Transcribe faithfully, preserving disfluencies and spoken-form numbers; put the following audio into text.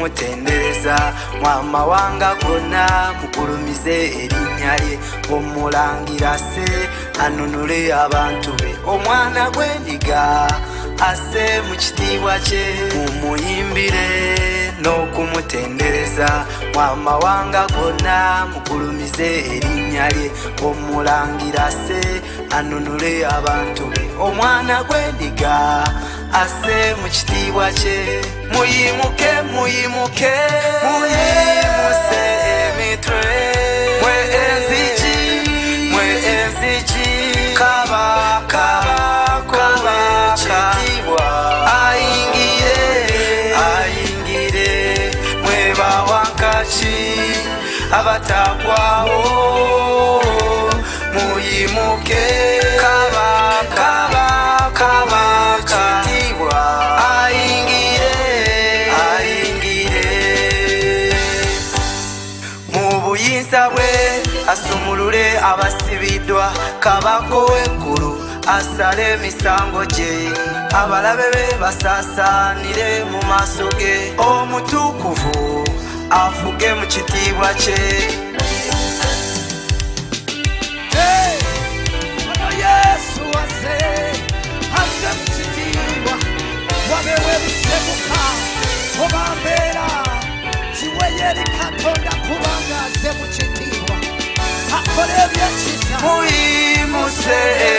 okumutendereza mwama wanga gonna mugulumize erinnya lye omulangira se anunule abantu be omwana gw'endiga asse mu kitiibwa kye mumuyimbire n'okumutendereza mwama wanga gonna mugulumize erinnya lye omulangira se anunule abantu be omwana gw'endiga asse mu kitiibwa kye muyimuke muyimuke muyimuse emitwe mwe enzigi mwe enzigi kabaka w'ekitiibwa ayingire ayingire mwe bawankaki abatagwawo muyimuke kabaka w'ekitiibwa ayingire ayingire mu buyinza bwe asumulule abasibiddwa kabaka w'eggulu asale emisango gye abalabe be basaasaanire mu maaso ge omutukuvu afuge mu kitiibwa kye ono Yesu aze aze mu kitiibwa wabewe bisemuka oba mbeera kiweye eri Katonda kubanga aze mu kitiibwa akole ebyekisa muyimuse